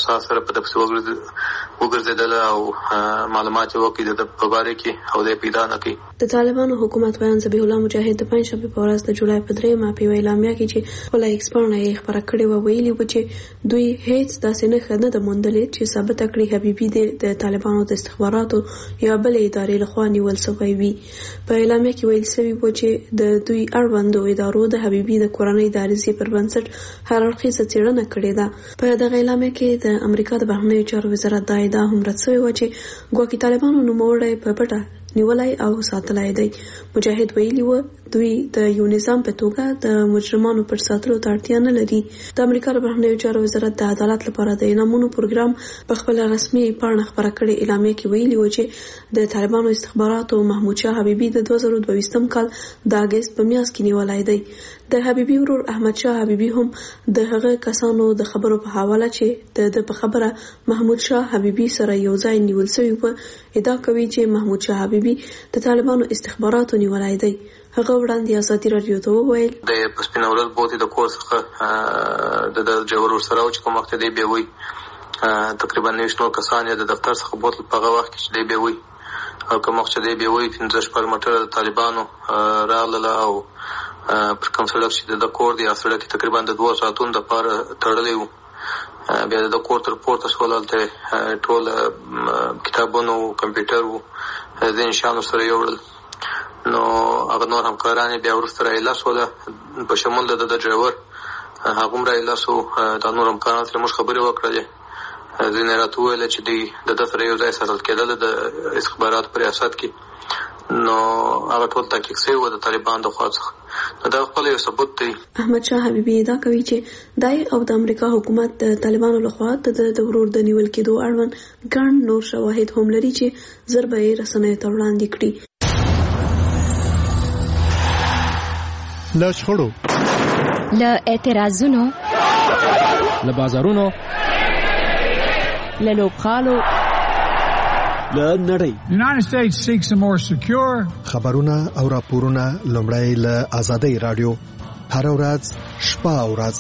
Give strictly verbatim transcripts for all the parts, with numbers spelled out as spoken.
اساس سره په دپسې وګرځېدله او معلومات یې وکړي د په باره کې او دی پیدا نه کړي. د طالبانو حکومت ویان ذبیح الله مجاهد د پنجشنبې په ورځ د جولای په درېیمه په یوه اعلامیه کې چې خپله ایکس پاڼه یې خپره کړې وه ویلي وو چې دوی هیڅ داسې نښه نه ده موندلې چې ثابته کړي حبیبي د طالبانو د استخباراتو یا بلې ادارې لخوا نیول سوی وي. په اعلامیه کې ویل سوي وو چې د دوی اړوندو ادارو د حبیبي د کورنۍ د عریضې پر بنسټ هر اړخیزه څېړنه کړې ده. په دغه اعلامیه کې د امریکا د بهرنیو چارو وزارت دا ادعا هم رد سوې وه چې ګواکې طالبانو نوموړی په پټه نیولای او ساتلای دی. مجاهد ویلي و دوی د یو نظام په توګه د مجرمانو پر ساتلو ته اړتیا نه لري. د امریکا د بهرنیو چارو وزارت د عدالت لپاره د انعامونو پروګرام په خپله رسمي پاڼه خپره کړې اعلامیه کې ویلي و چې د طالبانو استخباراتو محمود شاه حبیبي د دوه زره دویشتم کال د اګست په میاشت کې نیولای دی. د حبیبي ورور احمد شاه حبیبي هم د هغه کسانو د خبرو په حواله چې د په خبره محمود شاه حبیبي سره یو ځای نیول سوي و ادعا کوي چې محمود شاه حبیبي د طالبانو استخباراتو نیولای دی. هغه وړاندې ازادي راډیو ته وویل د په سپینه ورځ بوتې د کور څخه د جوهر ورسره و چې کوم وخت دی بیا وی تقریبا نویشت نور کسان یې د دفتر څخه بوتل په هغه وخت کې چې دی بیا وی او کوم وخت چې دی بیا وی پنځه شپږ موټره د طالبانو راغلله او پر کوم سړک چې د کور دی هغه سړک تقریبا د دوه ساعتونو دپاره تړلی و. بیا د کور تر پورته شول، هلته ټول کتابونه و، کمپیوټر و، ځینې شیان ورسره یوړل. نو هغه نور همکاران یې بیا وروسته راایله شوله په شمول د ده د ډرایور هغه هم راایله شو. دا نور همکاران سره موږ خبرې وکړلې، ځینې راته وویله چې دوی د ده سره یو ځای ساتل کېدله د استخباراتو په ریاست کې. نو هغه ټول تحقیق شوي وو د طالبانو د خوا څخه. نو دا خپل یو ثبوت دی. احمد شاه حبیبي ادعا کوي چې دای او د امریکا حکومت د طالبانو لخوا د د ورور د نیول کېدو اړوند ګڼ نور شواهد هم لري چې ژر به یې رسنیو ته وړاندې کړي. له شخړو، له اعتراضونو، له بازارونو، له لوبغالو، له نړۍ. The United States seeks a more secure. خبرونه او راپورونه لومړی له آزادۍ راډیو هر ورځ شپه او ورځ.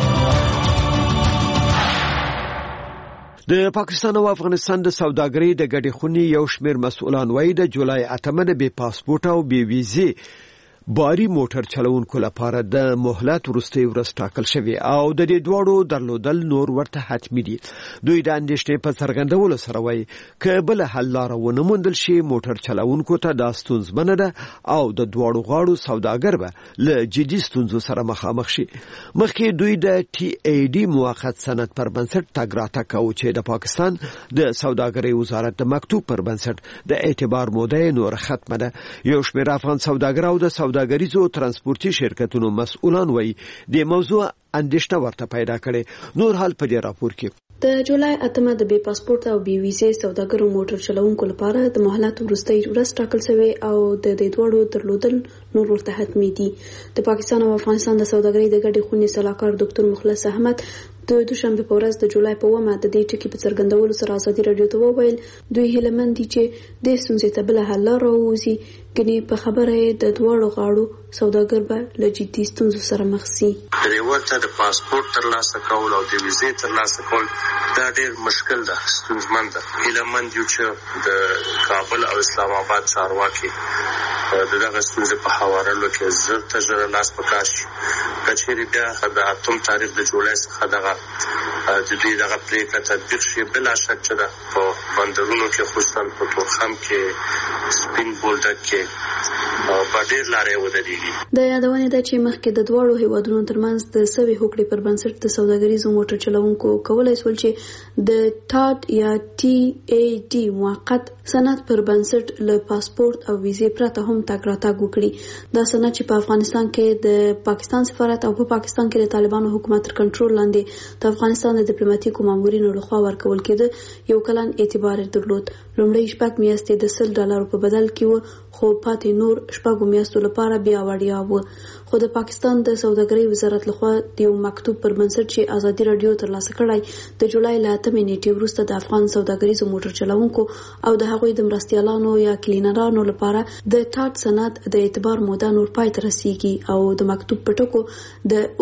د پاکستان او افغانستان د سوداګرۍ د ګډې خونې یو شمېر مسؤلان وایي د جولای اتمه د بې پاسپورټ او بې ویزې باری موټر چلوونکو لپاره د مهلت وروستۍ ورځ ټاکل شوې او د دې دواړو درلودل نور ورته حتمي دي. دوی د اندېښنې په څرګندولو سره وایي که بله حل لاره ونه موندل شي موټر چلوونکو ته دا ستونزمنه ده او د دواړو غاړو سوداګر به له جدي ستونزو سره مخامخ شي. مخکې دوی د ټي ای ډي موقت سند پر بنسټ تګ راتګ کوي چې د پاکستان د سوداګرۍ وزارت د مکتوب پر بنسټ د اعتبار موده نور ختمه ده. یو شمېر افغان سوداګر او د سوداګریزو ترانسپورتي شرکتونو مسؤلان وایي د موضوع اندېښنه ورته پیدا کړي. نور حال په دې راپور کې. د جولای اتمه د بې پاسپورت او بې ویزې سوداګرو موټر چلوونکو لپاره د مهلت وروستۍ ورځ ټاکل شوې او د دې دواړو درلودل نور ورته حتمي دي. د پاکستان او افغانستان د سوداګرۍ د ګډې خونې سلاکار ډاکټر مخلص احمد د دوشنبه په ورځ د جولای په اوومه د دې ټکي په څرګندولو سره ازادي راډیو ته وویل دوی هیلهمند دي چې د ستونزې ته بله حل لاره ووځي، ګنې په خبره یې د دواړو غاړو سوداګر به له جدي ستونزو سره مخ شي. د یو ته د پاسپورت ترلاسه کول او د ویزې ترلاسه کول دا ډېر مشکل ده، ستونزمن ده. هیلهمند یو چې د کابل او اسلام آباد چارواکي د دغه ستونزې په هوارولو کې زر ته زر لاس په کار شي. که چیرې بیا د اتم تاریخ د جولای څخه دغه د دوی دغه پرېکړه تطبیق شي، بلا شک چې ده په بندرونو کې خصوصا په تورخم کې، سپین بولدک کې په ډېر لارې ودرېږي. د یادونې ده چې مخکې د دواړو هیوادونو ترمنځ د سوې هوکړې پر بنسټ د سوداګریزو موټر چلوونکو کولی شول چې د ټاټ یا ټي ای ډي موقت سند پر بنسټ له پاسپورت او ویزې پرته هم تګ راتګ وکړي. دا سند چې په افغانستان کې د پاکستان سفارت او په پاکستان کې د طالبانو حکومت تر کنټرول لاندې د افغانستان د ډیپلوماټیکو مامورینو لخوا ورکول کېده یو کلن اعتبار درلود. لومړی شپږ میاشتې د سل ډالرو په بدل کې و، خو پاتې نور شپږو میاشتو لپاره بیا وړیا و. خو د پاکستان د سوداګرۍ وزارت لخوا د یو مکتوب پر بنسټ چې ازادي راډیو ترلاسه کړی د جولای له اتمې نیټې وروسته د افغان سوداګریزو موټر چلوونکو او د هغوی د مرستیالانو یا کلینرانو لپاره د ټاټ سند د اعتبار موده نور پای ته رسیږي او د مکتوب په ټکو د او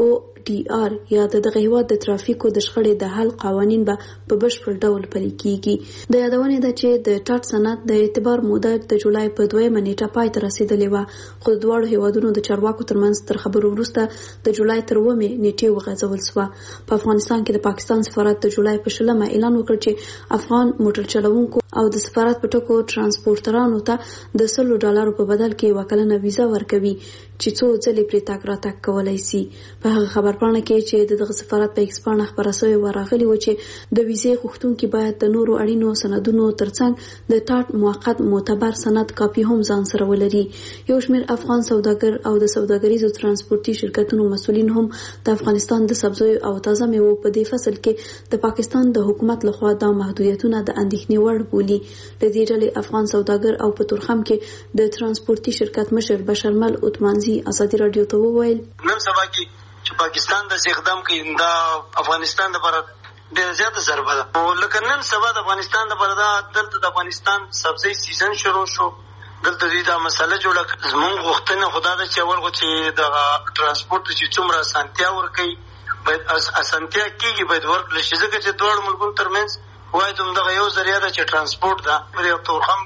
ټي آر یا دغه هیواد د ترافیکو د شخړې د حل قوانین به په بشپړ ډول پلي کیږي. د یادونې ده چې د ټاټ سند د اعتبار موده د جولای په دویمه نیټه پای ته رسیدلې وه، خو د دواړو هیوادونو د چارواکو ترمنځ تر خبرو وروسته د جولای تر اوومې نیټې وغځول شوه. په افغانستان کې د پاکستان سفارت د جولای په شلمه اعلان وکړ چې افغان موټر چلوونکو او د سفارت په ټکو ترانسپورټرانو ته د سلو ډالرو په بدل کې یوه کلنه ویزا ورکوي چې څو ځلې پرې تګ راتګ کولی سي. په هغه خبرپاڼه کې چې د دغه سفارت په ایکس پاڼه خپره سوې وه راغلي وه چې د ویزې غوښتونکي باید د نورو اړینو سندونو ترڅنګ د ټاټ موقت معتبر سند کاپي هم ځان سره ولري. یو شمېر افغان سوداګر او د سوداګریزو ترانسپورتي شرکتونو مسؤلین هم د افغانستان د سبزیو او تازه میوو په دې فصل کې د پاکستان د حکومت لخوا دا محدودیتونه د اندېښنې وړ بولي. د دې ډلې افغان سوداګر او په تورخم کې د ترانسپورتي شرکت مشر بشرمل عثمانزي ازادي رادیو ته وویل نن سبا کې چې پاکستان د اقدام کوي دا افغانستان لپاره ډېره زیاته ضربه ده. لکه نن سبا د افغانستان لپاره دا دلته د افغانستان سبزی سیزن شروع شو، دلته دې دا مسله جوړه کړه. زموږ غوښتنه خدا ده چې اول خو چې د ترانسپورت چې څومره اسانتیا ورکوي باید اسانتیا کېږي باید ورکړل شي، ځکه چې دواړو ملکونو ترمنځ واید همدغه یو ذریعه ده چې ترانسپورت ده. په تورخم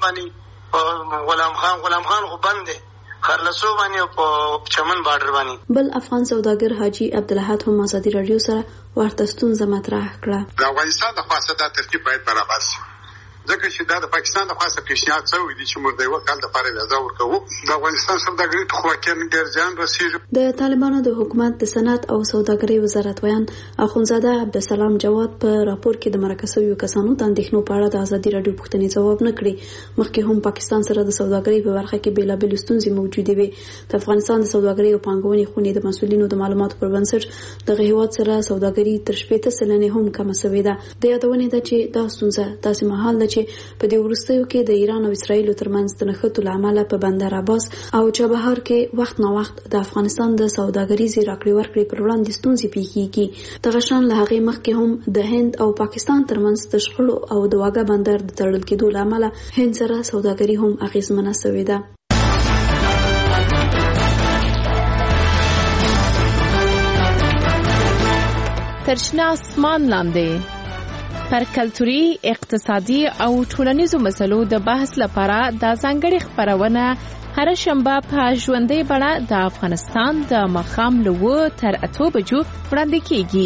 باندې غلام خان غلام خان خو بند دی، خرلسو باندې په چمن بارډر باندې. بل افغان سوداګر حاجی عبدالحد هم ازادي رادیو سره ورته ستونزه مطرح کړه. د افغانستان د خاصه دا ترتیب باید برابر شي، ځکه چې دا د پاکستان د خاصه پیشنهاد شوی دی چې موږ د یو کال لپاره ویزا ورکوو. د افغانستان سوداګرۍ ته خو واقعا ډېر زیان رسېږي. د طالبانو د حکومت د صنعت او سوداګرۍ وزارت ویان اخونزاده عبدالسلام جواد په راپور کې د مرکه شویو کسانو د اندېښنو په اړه د ازادي رادیو پوښتنې ځواب نه کړي. مخکې هم پاکستان سره د سوداګرۍ په برخه کې بېلابېلې ستونزې موجودې وې. د افغانستان د سوداګرۍ او پانګونې خونې د مسؤلینو د معلوماتو پر بنسټ دغه هیواد سره سوداګري تر شپېته سلنې هم کمه شوې ده. د یادونې ده چې دا ستونزه داسې مهال ده چې په دې وروستیو کې د ایران او اسرائیل ترمنځ د نښتو له امله په بندر عباس او چابهار کې وخت نا وخت د افغانستان د سوداګریزې راکړې ورکړې پر وړاندې ستونزې پیښیږي. دغه شان له هغې مخکې هم د هند او پاکستان ترمنځ د شخړو او د واګه بندر د تړل کېدو له امله هند سره سوداګري هم اغېزمنه شوې ده. تر شنه اسمان لاندې پر کلتوري، اقتصادي او ټولنیزو مسلو د بحث لپاره د ځانګړي خبرونه هر شنبه په ژوندۍ بڼه د افغانستان د ماښام له اوه تر اتو بجو وړاندې کیږي.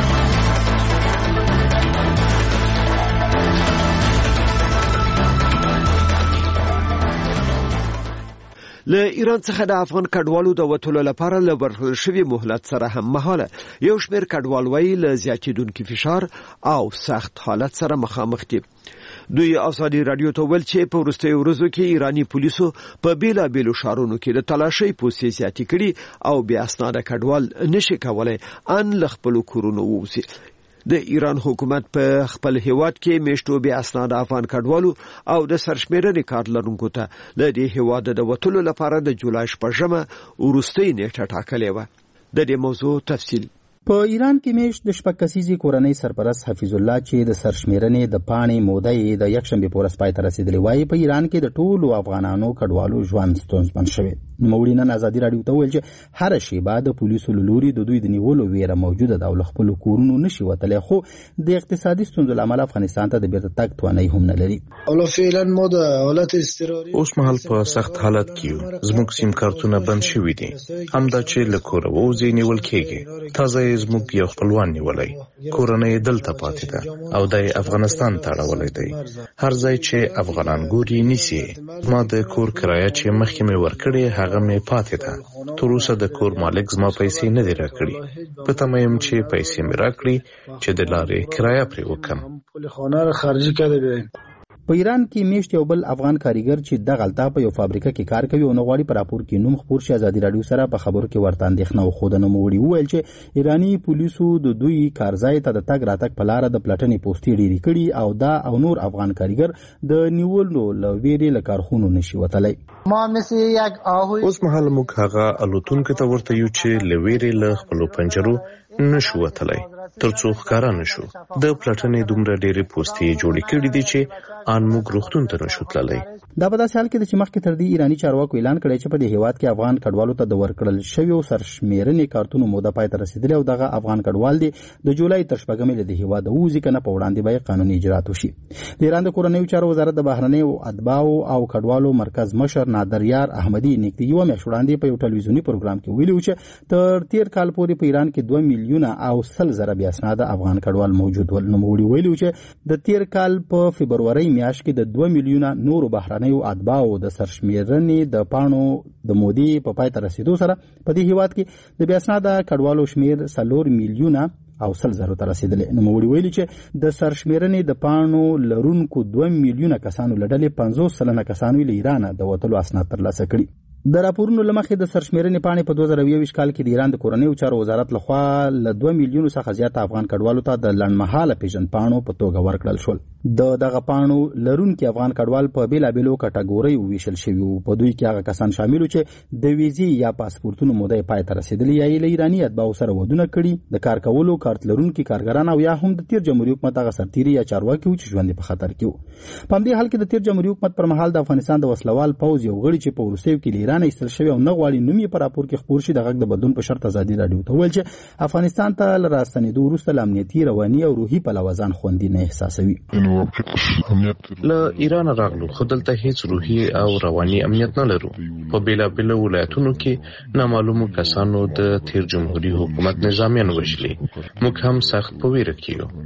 له ایران څخه د افغان کډوالو د وټولو لپاره له ورکړل شوی مهلت سره هم مهاله یو شمېر کډوال وایي له زیاتېدونکي فشار او سخت حالت سره مخامخ دي. دوی ازادي رادیو ته ویل چې په وروستیو ورځو کې ایرانی پولیسو په بیلابیلو ښارونو کې د تلاشۍ پوستې زیاتې کړي او بې اسناده کډوال نشي کولی ان له خپلو کورونو ووځي. د ایران حکومت په خپل هیواد کې میشتو بې اسناده افغان کډوالو او د سرشمېرنې کارت لرونکو ته له دې هیواده د وتلو لپاره د جولای شپږمه وروستۍ نیټه ټاکلې وه. د دې موضوع تفصیل په ایران کې میشت د شپږ کسیزې کورنۍ سرپرست حفیظ الله چې د سرشمېرنې د پاڼې موده یې د یکشنبې په ورځ پای ته رسېدلې وایي په ایران کې د ټولو افغانانو کډوالو ژوند ستونزمن شوی. نوموړي نن ازادي راډیو ته وویل چې هره شیبه د پولیسو له لوري د دوی د نیولو ویره موجوده ده او له خپلو کورونو نشي وتلی، خو د اقتصادي ستونزو له امله افغانستان ته د بیرته تګ توانایي هم نه لري. اوس مهال په سخت حالت کې یو، زموږ سیم کارتونه بند شوي دي، همدا چې له کوره ووځې نیول کېږي. تازه یې زموږ یو خپلوان نیولی، کورنۍ دلته پاتې ده او دی افغانستان ته اړولی دی. هر ځای چې افغانان ګوري نیسي. ما د کور کرایه چې مخکې مې ورکړې هغه مې پاتې ده. تر اوسه د کور مالک زما پیسې نه دي راکړي. په تمه یم چې پیسې مې راکړي چې د لارې کرایه پرې وکړم. په ایران کې میشت یو بل افغان کاریګر چې د غلطه په یو فابریکه کې کار کوي او نه غواړي په راپور کې نوم خپور شي ازادي رادیو سره په خبرو کې ورته اندېښنه وښوده. نوموړي وویل چې ایراني پولیسو د دوی کارځای ته د تګ راتګ په لاره د پلټنې پوستې ډېرې کړي او دا او نور افغان کاریګر د نیولو له ویرې له کارخونو نشي وتلی. اوس مهال موږ هغه الوتونکو ته ورته یو چې له ویرې له خپلو پنجرو نشو وتلی. ترڅو ښکارا نشو. د پلټنې دومره ډېرې پوستې جوړې کړې دي چې ان موږ روغتون ته نشو تللی. دا په داسې حال کې چې مخکې تر دې ایراني چارواکو اعلان کړی چې په دې هیواد کې افغان کډوالو ته د ورکړل شویو سرشمیرنې کارتونو موده پای ته رسیدلې او دغه افغان کډوال دي د جولای تر شپږمې له هیواد ووځي کنه په وړاندې به قانوني اجرات وشي. د ایران د کورنیو چارو وزارت د بهرنیو اتباعو او کډوالو مرکز مشر نادر یار احمدي نږدې یوه میاشت وړاندې په یو ټلویزیوني پروګرام کې ویلي و چې تر تیر کال پورې په ایران کې دوه میلیونه او سل زره بې اسناده افغان کډوال موجود ول. نوموړي ویلي و چې د تیر کال په فبرورۍ میاشت کې د دوه میلیونه نورو بهرنیو اتباعو د سرشمیرنې د پاڼو د مودې په پای ته رسیدو سره په دې هیواد کې د بې اسناده کډوالو شمیر څلور میلیونه او سل زرو ته رسیدلې. نوموړي ویلي چې د سرشمیرنې د پاڼو لرونکو دوه میلیونه کسانو له ډلې پنځوس سلنه کسانو له ایران د وتلو اسناد ترلاسه کړي. د راپورونو له مخې د سرشمیرنې پاڼې په دوه زره یوویشت کال کې د ایران د کورنیو چارو وزارت لخوا له دوه میلیونو څخه زیات افغان کډوالو ته د لنډمهاله پیژندپاڼو په توګه ورکړل شول. د دغه پاڼو لرونکي افغان کډوال په بېلابېلو کټګوریو ویشل شوي وو. په دوی کې هغه کسان شامل وو چې د ویزې یا پاسپورتونو موده پای ته رسېدلې یا یې له ایراني اتباعو سره ودونه کړي، د کار کولو کارت لرونکي کارګران او یا هم د تیر جمهوریت حکومت هغه سرتیري یا چارواکي وو چې ژوند په خطر کې وو. په همدې حال کې د تیر جمهوریت حکومت پر مهال د افغانستان د وسلوال پوځ یو غړي چې په وروستیو کې له ایرانه ایستل شوی او نه غواړي نوم یې په راپور کې خپور شي د غږ د بدلون په شرط ازادي راډیو ته وویل چې افغانستان ته له راستنېدو وروسته له امنیتي، رواني او روحي پلوه ځان خوندي نه احساسوي. له ایران راغلو خو دلته هیڅ روحي او رواني امنیت نه لرو. په بېلابېلو ولایتونو کې نامعلومو کسانو د تیر جمهوري حکومت نظامیان وژلي. موږ هم سخت په ویره کې یو.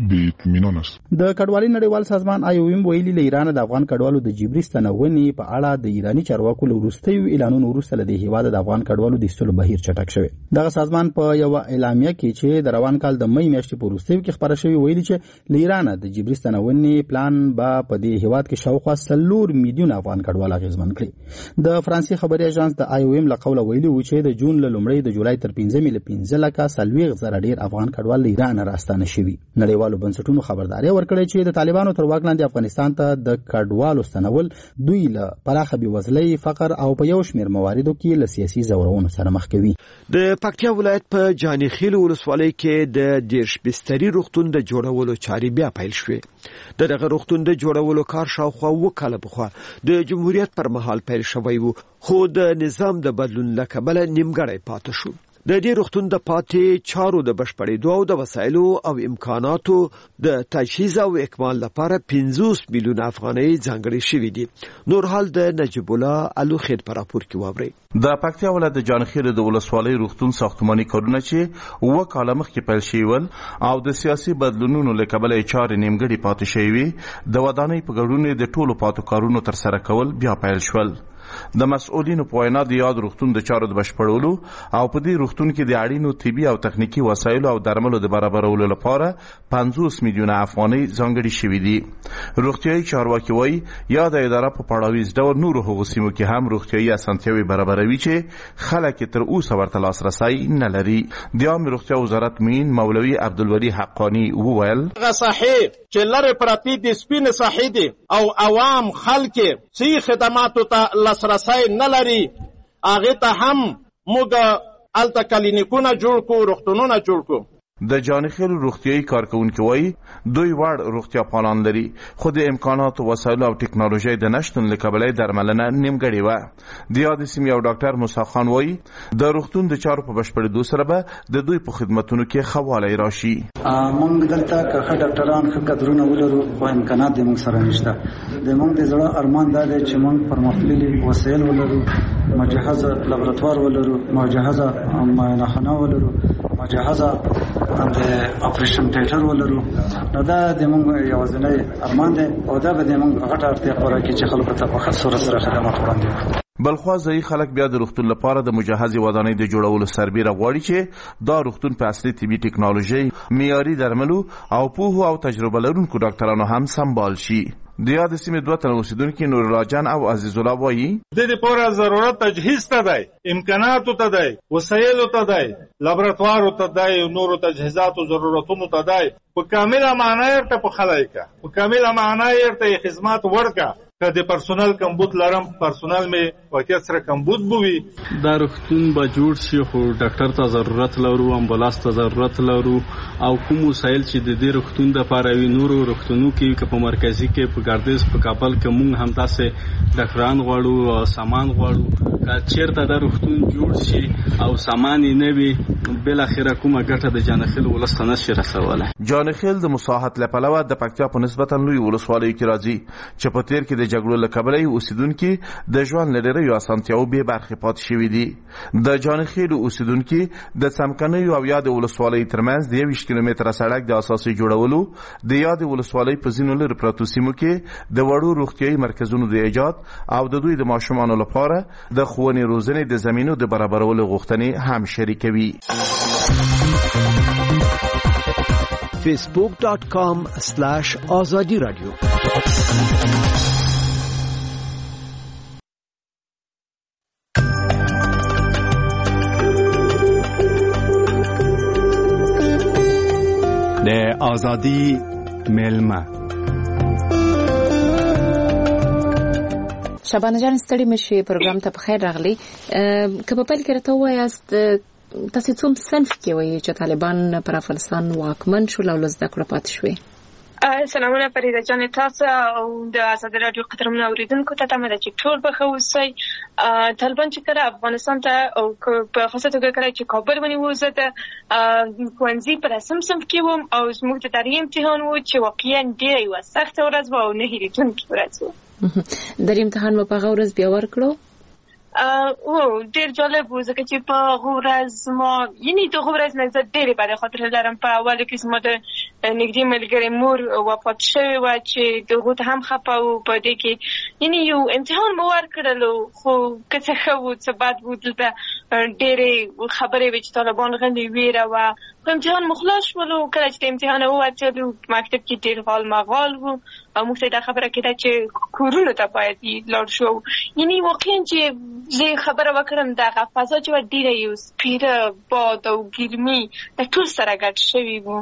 د کډوالۍ نړیوال سازمان آی او ایم ویلي له ایران د افغان کډوالو د جبري ستنونې په اړه د ایراني چارواکو له وروستیو اعلانونو وروسته له دې هیواده د افغان کډوالو د ایستلو بهیر چټک شوی. دغه سازمان په یوه اعلامیه کې چې د روان کال د مۍ میاشتې په وروستیو کې خپاره شوې ویلي چې له ایران د جبري ستنونې پلان به په دې هیواد کې شاوخوا څلور میلیونه افغان کډوال اغېزمن کړي. د فرانسې خبري اژانس د آی او ایم له قوله ویلي و چې د جون له لومړۍ د جولای تر پنځمې له پنځه لکه څلوېښت زره ډېر افغان کډوال له ایران راستانه شوي. نړیوالو بنسټونو خبرداری ورکړی چې د طالبانو تر واک لاندې افغانستان ته د کډوالو ستنول دوی له پراخه بېوزلۍ، فقر او په یو شمېر مواردو کې له سیاسي ځورونو سره مخ کوي. د پکتیا ولایت په جاني خیل ولسوالۍ کې د دیرش بستري روغتون د جوړولو چارې بیا پیل شوې. د دغه روغتون د جوړولو کار شاوخوا اووه کاله پخوا د جمهوریت پر مهال پیل شوی و، خو د نظام د بدلون له کبله نیمګړی پاتې شو. د دې روغتون د پاتې چارو د بشپړېدو او د وسایلو او امکاناتو د تجهیز او اکمال لپاره پنځوس میلیون افغانۍ ځانګړې شوې دي. نور حال د نجیب الله الوخید په راپور کې واورئ. د پکتیا ولایت د جانخیل د ولسوالۍ روغتون ساختماني کارونه چې اووه کاله مخکې پیل شوي ول او د سیاسي بدلونونو له کبله یې چارې نیمګړې پاتې شوې وې، د ودانۍ په ګډون د ټولو پاتو کارونو ترسره کول بیا پیل شول. د مسؤلینو په وینا د یاد روغتون د چارو د بشپړولو او په دې روغتون کې د اړینو طبي او تخنیکي وسایلو او درملو د برابرولو لپاره پنځوس میلیونه افغانۍ ځانګړې شوې دي. روغتیايي چارواکي وایي یاد اداره په پړاویز ډول نورو هغو سیمو کې هم روغتیايي اسانتیاوې برابروي چې خلک تر اوسه ورته لاسرسی نه لري. د عامه روغتیا وزارت مین مولوي عبدالولي حقانی وویل هغه صحیح چې لرې پراته دي سپین صحیح دي او عوام خلک صحیح خدماتو ته لاسرسی نه لري، هغه ته هم موږ الته کلینیکونه جوړ کو، روغتونونه جوړ کو. د جانخیل روغتیايي کارکونکي وایي دوی وړ روغتیا پالان لري، خو د امکاناتو، وسایلو او ټکنالوژۍ د نشتون له کبله درملنه نیمګړې وه. د یاد سیمې یو ډاکټر موسی خان وایي د روغتون د چارو په بشپړېدو سره به د دوی په خدمتونو کې ښه والی راشي. موږ دلته که ښه ډاکټران، ښه کادرونه ولرو، خو امکانات د موږ سره نشته. د موږ د زړه ارمان دا دی چې موږ پرمختللي وسایل ولرو، مجهزه لابراتوار ولرو، مجهزه معاینخانه ولرو، مجهزه د اپریشن تیټر ولرو. نو دا د موږ یوازینی ارمان دی او دا به د موږ غټه اړتیا پوره کړي چې خلکو ته په ښه صورت سره خدمات وړاندې کړي. بلخوا ځایي خلک بیا د روغتون لپاره د مجهزې ودانۍ د جوړولو سربیره غواړي چې دا روغتون په اصلي طبي ټکنالوژۍ، معیاري درملو او پوهو او تجربه لرونکو ډاکټرانو هم سمبال شي. د یاد سیمې دوه تنه اوسیدونکي نور الله جان او عزیز الله وایي د دې لپاره ضرورت تجهیز ته دی، امکاناتو ته دی، وسایلو ته دی، لابراتوارو ته دی، نورو تجهیزاتو ضرورتونو ته دی. په کامله معنا ورته په خلای کا، په کامله معنا ورته خدمات ورکا. که د پرسونل کمبود لرم پرسونل مې واقعیت سره کمبود بوي دا روغتون به جوړ شي خو ډاکټر ته ضرورت لرو امبولانس ته ضرورت لرو او کوم وسایل چې د دې روغتون د لپاره وي نورو روغتونو کې که په مرکزي کې په ګردیز په کابل کې مونږ هم تاسې ډاکټران غواړو سامان غواړو که چیرته دا روغتون جوړ شي او سامان یې نه وي بل اخره کومه ګټه د جانخیل ولس ته نشي رسولی. جانخیل د مساحت له پلوه د پکتیا په نسبتا لوی ولسوالۍ کې راځي چې په تیر کې د جګړو له کبله اوسیدونکي د ژوند له ډېرو اسانتیاوو بې برخې پاتې شوي دي. د جانخیل اوسیدونکي د څمکنیو او یاد ولسوالۍ ترمنځ د یویشت کیلومتره سړک د اساسي جوړولو د یاد ولسوالۍ په ځینو لرې پرتو سیمو کې د وړو روغتیايي مرکزونو د ایجاد او د دوی د ماشومانو لپاره د ښوونې روزنې د زمینو د برابرولو غوښتنې هم شریکوي. فیسبوک ډاٹ کام سلاش آزادی رادیو. د آزادی ملما شبانه جان ستړي مشي پروګرام ته بخیر راغلی. که په پیل کې راته وایاست تاسو څوم صنف کې وایي چې طالبان پر افغانستان واکمن شول او لزده کړه پاتې شوي؟ سلامونه فریده جان تاسو او د آزادي رادیو قدرمن اوریدونکو ته تمه ده چې ټول به ښه اوسئ. طالبان چې کله افغانستان ته او په خاصه توګه کله چې کابل ونیو زه د ښوونځي په رسم صنف کې وم او زموږ د دري امتحان و چې واقعا ډېره یوه سخته ورځ وه او نه هېرېدونکې ورځ وه. دري امتحان مو په هغه ورځ بیا ورکړو؟ او ډېر جالب و ځکه چې په هغه ورځ ما یعنې د هغه ورځ نه زه ډېرې بدې خاطرې لرم. په اولو کې زما د نږدې ملګرې مور وفات شوې وه چې د هغو ته هم خفه وو. په دې کې یعنې یو امتحان مو ورکړلو خو که څه ښه وو څه بد وو دلته ډېرې خبرې وې چې طالبان غلې ویره وه. خو امتحان مو خلاص شولو. کله چې د امتحان ووتلو مکتب کې ډېر غال مغال وو او موږ ته دا خبره کېده چې کورونو ته باید لاړ شو. یعنې واقعا چې زه خبره وکړم دغه فضا چې وه ډېره یو سپیره باد او ګرمي د ټول سره ګډ شوي وو.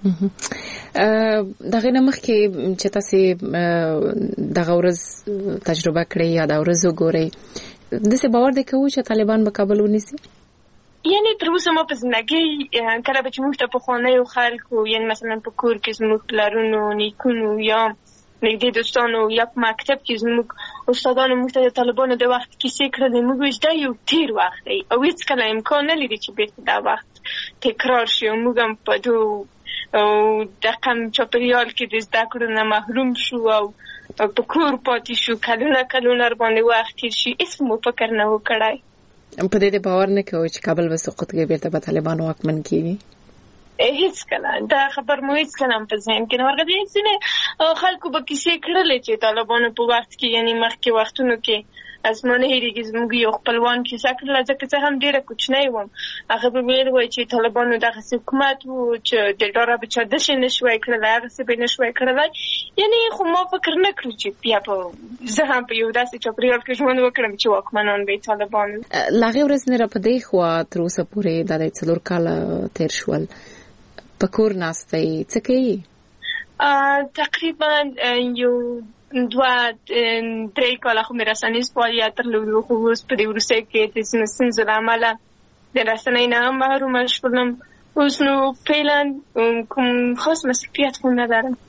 د هغې نه مخکې چې تاسې دغه ورځ تجربه کړئ یا دا ورځ وګورئ داسې باور دی کوو چې طالبان به کابل ونیسي؟ یعنې تر اوسه ما په زندګۍ کله به چې موږ ته پخوانیو خلکو یعنې مثلا په کور کې زموږ پلرونو نیکونو یا نږدې دوستانو یا په مکتب کې زموږ استادانو موږ ته د طالبانو د وخت کیسې کړلې موږ وایو چې دا یو تېر وخت دی او هېڅکله امکان نه لري چې بېرته دا وخت تکرار شي او موږ هم په دو دقم چاپریال کې د زده کړو نه محروم شو او په کور پاتې شو. کلونه کلونه رباندې وخت تېر شي هېڅ مو فکر نه و کړی. په دې باور نه کوئ چې کابل به سقوط کوي بیرته به طالبان واکمن کیږي؟ هېڅکله دا خبر مو هېڅکله هم په ذهن کې نه ورغلی. ځینې خلکو به کیسې کړلې چې طالبانو په وخت کې یعنې مخکې وختونو کې زما نه هېرېږي زموږ یو خپلوان کیسه کړله ځکه زه هم ډېره کوچنی وم. هغه به ویل وایي چې طالبانو دغسې حکومت و چې د ډاره به چا داسې نه شوی کړلی هغسې به یې نه شوی کړلی. یعنې خو ما فکر نه کړو چې بیا به زه هم په یو داسې چاپریال کې ژوند وکړم چې واکمنان به یې طالبان وي. له هغې ورځې نه را په دې خوا تر اوسه پورې دا د څلور کاله تېر شول په کور ناستئ څه کوي؟ تقریبا یو دوه درې کاله خو مې رسنیز فعالیت درلودو خو اوس په دې وروستیو کې د ځینو ستونزو له امله د رسنۍ نه هم محرومه شولم. اوس نو فعلا کوم خاص مسؤلیت خو نه لرم.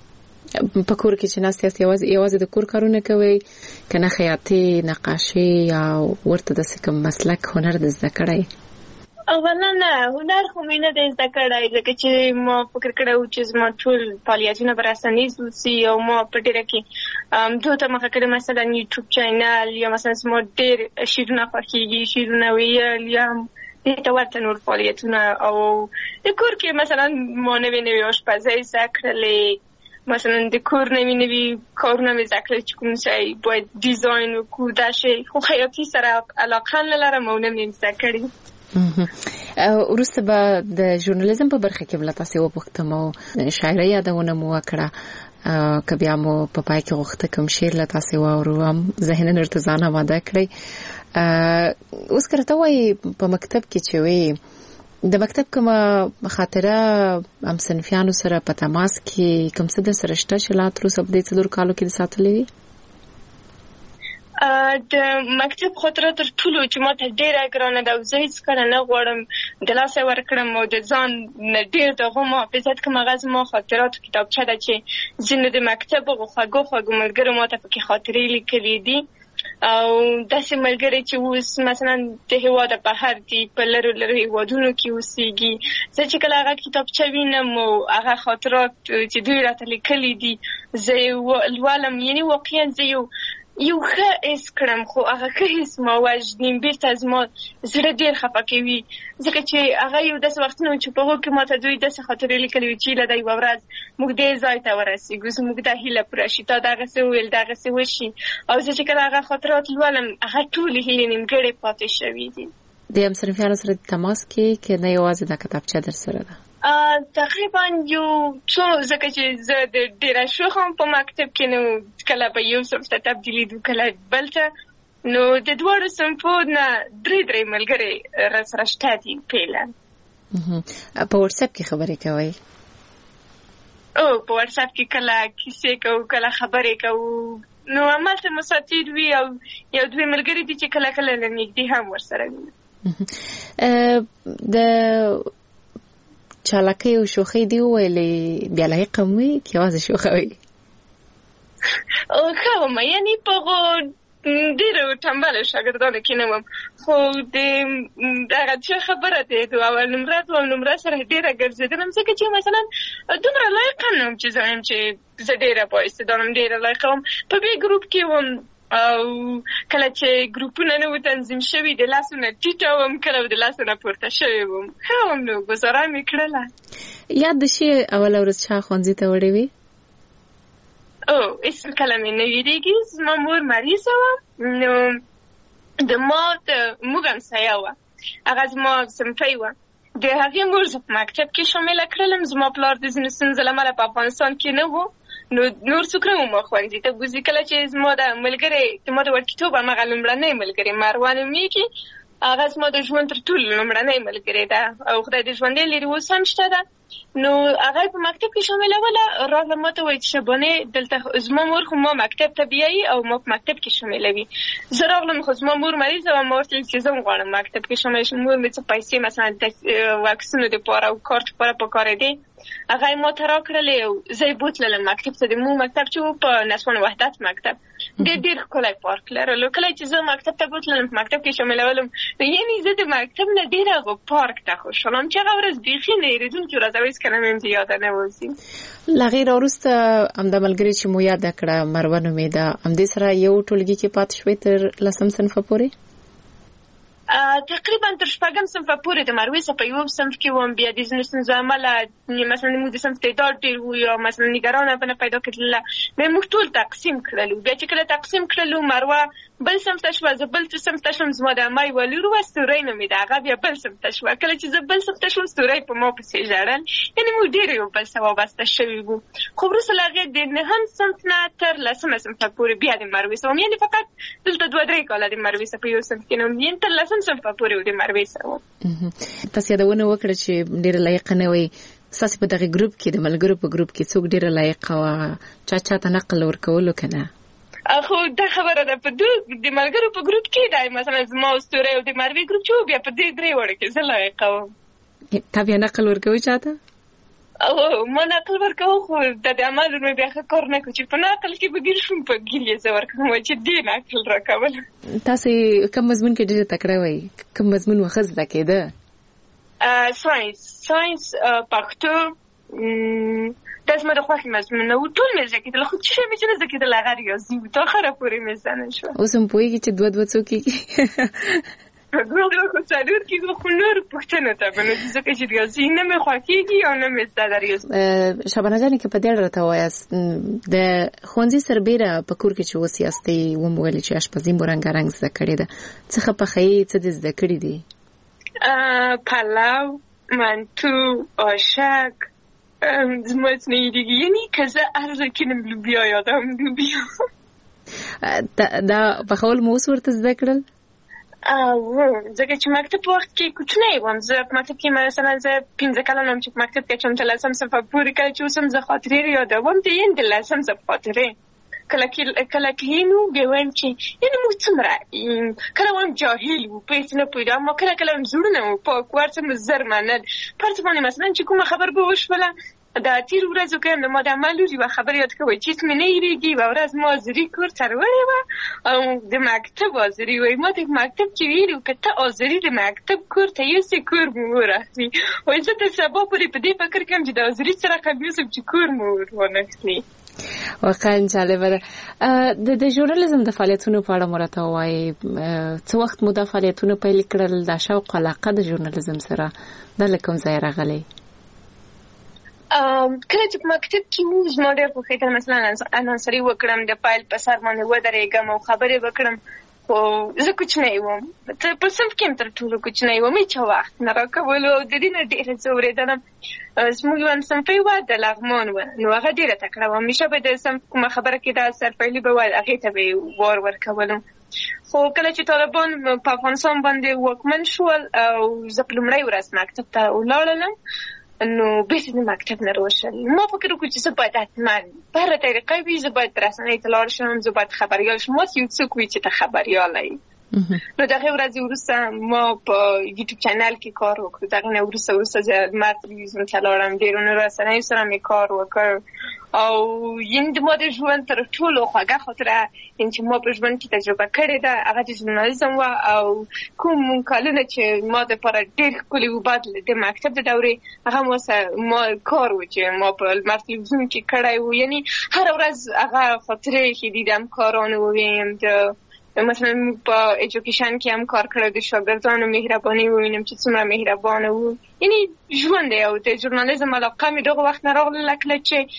په کور کې چې ناست یاست یوازې یوازې د کور کارونه کوئ که نه خیاطي نقاشي یا ورته داسې کوم مسلک هنر د زده کړی؟ اولا نه هنر خو مې نه دی زده کړی ځکه چې ما فکر کړی و چې زما ټول فعالیتونه به رسنیز اوسي او ما په ډېره کې دو ته مخه کړې مثلا یوټیوب چینل یا مثلا زما ډېر شعرونه خوښېږي شعرونه ویل یا دې ته ورته نور فعالیتونه او د کور کې مثلا ما نوې نوې اشپزۍ زده کړلې مثلا د کور نوې نوې کارونه مې زده کړل چې کوم شی باید ډیزاین وکړو دا شی خو خیاطي سره علاقه نه لرم او نه مې زده کړې. وروسته به د ژورنالیزم په برخه کې بله تاسې وپوښتم او شاعرۍ یادونه مو وکړه که بیا مو په پای کې غوښته کوم شعر له تاسې واورو هم ذهناً ورته ځان اماده کړئ. اوس که راته وایي په مکتب کې چې وایي د مکتب کومه خاطره هم صنفیانو سره په تماس کې کوم څه در سره شته چې لا تر اوسه په دې څلورو کالو کې دې ساتلې وي؟ د مکتب خاطره تر ټولو چې ما ته ډېره ګرانه ده او زه هېڅکله نه غواړم د لاسه ورکړم او د ځان نه ډېر د هغو محافظت کړم. هغه زما خاطراتو کتابچه ده چې ځینو د مکتب هغو خوږو خوږو ملګرو ما ته پکې خاطرې لیکلي دي او داسې ملګري چې اوس مثلا د هېواده بهر دي په لرو لرو هېوادونو کې اوسېږي. زه چې کله هغه کتابچه وینم او هغه خاطرات چې دوی راته لیکلي دي زه یې لولم، یعنې واقعا زه یو یو ښه حس کړم، خو هغه ښه حس ما وژني، بېرته زما زړه ډېر خفه کوي ځکه چې هغه یو داسې وختونه و چې په هغو کې ما ته دوی داسې خاطرې لیکلي وي چې هیله ده یوه ورځ موږ دې ځای ته ورسېږو، زموږ دا هیله پوره شي، تا دغسې وویل دغسې وشي. او زه چې کله هغه خاطرات لولم هغه ټولې هیلې نیمګړې پاتې شوي دي. د همصنفیانو سره تماس کې که نه یوازې دا کتابچه در سره ده؟ تقریبا یو څو ځکه چې زه د ډېره شوخ هم په مکتب کې نو کله به یو صنف ته تبدیلېدو کله بل ته، نو د دواړو صنفو نه درې درې ملګرې راسره شته دي فعلا. په وټساپ کې خبرې کوئ؟ او په وټساپ کې کله کیسې کوو کله خبرې کوو، نو همالته مساتیر وي او یو دوی ملګري دي چې کله کله له نږدې هم ورسره وي. د چالاکۍ او شوخۍ دی وویلې بیا لایقه م وي که یوازې شوخه وي؟ ښه وم، یعنې په هغو ډېرو ټنبلو شاګردانو کې نه وم، خو د هغه څه خبره دی د اول نمره دوم نمره سره ډېره ګرځېدلم ځکه چې مثلا دومره لایقه نه وم چې زه وایم چې زه ډېره بااستعداده وم، ډېره لایقه وم. په بې ګروپ کې وم او کله چې ګروپونه نه وو تنظیم شوي د لاسو نه ټیټه وم، کله د لاسو نه پورته شوې وم. ښه وم، نو ګزاره مې کړله. یاد د شي اوله ورځ چا ښوونځي ته وړې وي؟ او هېڅ کله مې نه ویرېږي. زما مور مریضه وه، نو د ما د موږ همسایه وه، هغه زما صنفۍ وه، د هغې مور زه په مکتب کې شامله کړلم. زما پلار د ځینو ستونزو له امله په افغانستان کې نه و، نو نور څوک نه وو ما ښوونځي ته بوځي. کله چې زما د ملګرې د ما د وړکیتوب همغه لومړنۍ ملګرې مروه نومېږي، هغه زما د ژوند تر ټولو لومړنۍ ملګرې ده او خدای دې ژوندۍ لري، اوس هم شته ده. نو هغه په مکتب کې شاملوله، راغله ما ته وایي چې شبانې دلته زما مور خو ما مکتب ته بیایي او ما په مکتب کې شاملوي. زه راغلم خو زما مور مریضه وه، ما ورته ویل چې زه هم غواړم مکتب کې شامله شم. مور مې څه پیسې مثلا د واکسینو دپاره او کارت لپاره پکارېدې، هغه یې ما ته راکړلې او زه یې بوتللم مکتب ته. د مو مکتب چې و په نسوان وحدت مکتب ډېر ډېر ښکلی پارک لرلو. کله چې زه مکتب ته بوتللم په مکتب کې شاملولم، یعنې زه د مکتب نه ډېر هغه پارک ته خوشحاله وم چې هغه ورځ بیخي نه هېرېدونکې ورځ وه، هېڅکله مې هم یاده نه وځي. له هغې راوروسته همدا ملګرې چې مو یاده کړه مروه نومېده، همدې سره یو ټولګي کې پاتې شوې تر لسم صنفه پورې؟ تقریبا تر شپږم صنفه پورې د مروې څخه په یو صنف کې وم. بیا د ځینو ستونزو امله مثلا موږ د صنف تعداد ډېر وو یا مثلا نګرانه به نه پیدا کېدله، بیا موږ ټول تقسیم کړلو. بیا چې کله تقسیم کړلو مروه بل صنف ته شوه، زه بل صنف ته شوم. زما د عمه یوه لور وه ستورۍ نومېده، هغه بیا بل صنف ته شوه. کله چې زه بل صنف ته شوم ستورۍ په ما پسې ژړل، یعنې موږ ډېر یو بل ته وابسته شوي وو. خو وروسته له هغې د نهم صنف نه تر لسمه صنفه پورې بیا د مروې سره وم، یعنې فقط دلته دوه درې کاله د مروې سره په یو صنف کې نه وم، یعنې تر لسم صنفه پورې و د مروې سره وم. تاسو یادونه وکړه چې ډېره لایقه نه وئ. ستاسې په دغې ګروپ کې د ملګرو په ګروپ کې څوک ډېره لایقه وه، چا چاته نقل ورکولو که نه؟ خو دا خبره ده په د ملګرو په ګروپ کې دی، مثلا زما او ستورۍ او د مروې ګروپ چې و بیا په دې درې وړو کې زه لایقه وم. تا بیا نقل ورکوي چاته؟ او ما نقل ورکوم، خو د دې عمل مې بیا ښه کار نه کړو چې په نقل کې به ګیر شوم، په ګیر یې زه ورکوم چې دې نقل راکول. تاسې کوم مضمون کې ډېره تکړه وئ؟ کوم مضمون مو ښه زده کېده؟ ساینس ساینس پښتو دا زما د خوښې مضمونونه وو، ټول مې زده کېدل، خو چې شی مې چې نه زده کېدل هغه ریاضي وو، تر اخره پورې مې زده نه شوه. اوس هم پوهېږي چې دوه دوه څو کېږي؟ دوه دوه خو څلور کېږي، خو نور پوښتنو ته به نه ځي ځکه چې ریاضي نه مې خوښېږي او نه مې زده ده ریاضي. شبانه جانې که په دې اړه راته ووایاست، د ښوونځي سربېره په کور کې چې اوس یاستئ ومو ویلې چې اشپزي مو رنګارنګ زده کړې ده، څه ښه پخوئ، څه دې زده کړي دي؟ پلو، منتو، آشک، زما څه نه هېرېږي، یعنې که زه هر ځای کښېنم لوبیا یادوم لوبیا. دا پخول مو اوس ورته زده کړل؟ ځکه چې مکتب په وخت کې کوچنی وم، زه په مکتب کې مثلا زه پنځه کلن وم چې په مکتب کې چم تر لسم صنفه پورې، کله چې اوس هم زه خاطرې یادوم د یعنې د لسم صنف خاطرې کله کله کینو به وایم چې یعنی موږ څومره کله وایم جاهل وو په هیڅ نه پوهېدو اما کله کله هم زړونه مو پاک ورته مو زر منل پرته باندې مثلا چې کومه خبر به وشوله د تیر ورځو کې هم د ما د عمل یوه خبره یاد کوي چې مې نه هېرېږي یوه ورځ ما ازري کور ته راوړې وه او د مکتب ازري وایي ما د مکتب چې ویلي وو که ته ازري د مکتب کور ته یوسې کور مو ورخلي وایي زه تر سبا پورې په دې فکر کوم چې د ازري څه رقم یوسم چې کور مو ورانخلي. واقعا جالبه ده. د ژورنالیزم د فعالیتونو په اړه مو راته ووایي څه وخت مو دا فعالیتونه پیل کړل دا شوق علاقه د ژورنالیزم سره دا له کوم ځایه راغلی؟ کله چې په مکتب کې وو زما ډېر خوښېدل مثلا انانسري وکړم د پیل په سر باندې ودرېږم او خبرې وکړم خو زه کوچنی وم په صنف کې هم تر ټولو کوچنی وم هېچا وخت نه راکولو او د دې نه ډېره ځورېدلم. زموږ یوه صنفۍ وه د لغمان وه نو هغه ډېره تکړه وه همیشه به د صنف کومه خبره کې دا سرپیلي به وه هغې ته به یې وار ورکولم. خو کله چې طالبان په افغانستان باندې واکمن شول او زه په لومړۍ ورځ مکتب ته ولاړلم نو بیرته د مکتب نه راوشل ما فکر وکړ چې زه باید حتما په هره طریقه وي زه باید په رسنۍ ته لاړ شم زه باید خبریال شم ماسې یو څوک وي چې ته خبریاله یې. نو د هغې ورځې وروسته ما په یوټیوب چینل کې کار وکړو د هغې نه وروسته وروسته زه لمر تلویزیون ته لاړم ډېرو رسنیو سره مې کار وکړ او یعنې د ما د ژوند تر ټولو خوږه خاطره یعنې چې ما په ژوند کې تجربه کړې ده هغه د ژورنالیزم وه او کوم کلونه چې ما دپاره ډېر ښکلي وو بعد د مکتب د دورې هغه ما سره ما کار و چې ما په لمر تلویزیون کې کړی و یعنې هره ورځ هغه خاطرې چې دیدم کارانو وویم د مثلا په ایجوکیشن کې هم کار کړی د شاګردانو مهرباني ووینم چې څومره مهربانه وو یعنې ژوند دی او د ژورنالیزم علاقه مې دغه وخت نه راغله کله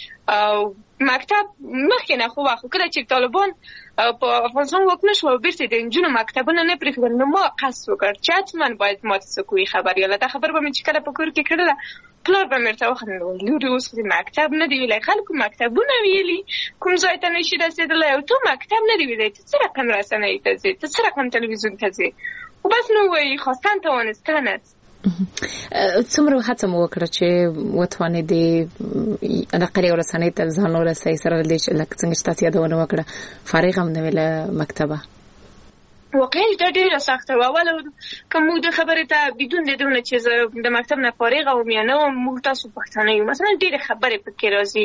چې مکتب مخکې نه خو وخت کله چې طالبان په افغانستان واکمن شو او بیرته د نجونو مکتبونه نه پرېښودل نو ما قصد وکړ چې حتما باید ما ته څوک وي خبریاله دا خبر به مې چې کله په کور کې کړله پلار به مې ورته وخندل لورې اوس د مکتب نه دی ویلی خلکو مکتبونه ویلي کوم ځای ته نشي رسېدلی او تو مکتب نه دی ویلی ته څه رقم رسنۍ ته ځې ته څه رقم تلویزیون ته ځې خو بس نو وایي خواستن توانستن است. څومره هڅه مو وکړه چې وتوانېدې دغه یو رسنۍ ته ځان ورسوئ سره له دې چې لکه څنګه چې تاسو یادونه وکړه فارغ هم نه وې له مکتبه؟ واقعا دا ډېره سخته وه اوله که موږ د خبرې ته بدون د دونه چې زه د مکتب نه فارغه وم یا نه وم موږ تاسو پښتانه یو مثلا ډېرې خبرې پکې راځي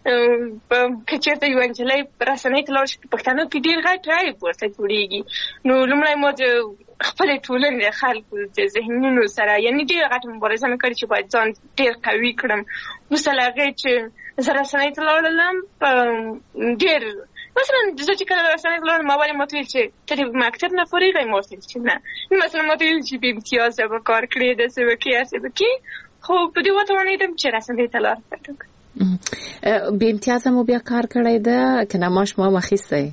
که چېرته یوه نجلۍ رسنۍ ته لاړ شي په پښتنو کې ډېر غټ رایب ورته جوړېږي نو لومړی ما د خپلې ټولنې د خلکو د ذهنونو سره یعنې ډېره غټه مبارزه مې کړې چې باید ځان ډېر قوي کړم وروسته له هغې چې زه رسنۍ ته لاړلم ډېر مثلا زه چې کله رسنۍ ته لاړم اول یې ما ته ویل چې ته د مکتب نه فارغه یې ما ورته ویل چې نه مثلا ما ته ویل چې بې امتیازه به کار کړې داسې به کړې هسې به کړې خو په دې وتوانېدم چې رسنۍ ته لار پیدا کړم. بې امتیازه مو بیا کار کړی ده که نه معاش مو هم اخیستی؟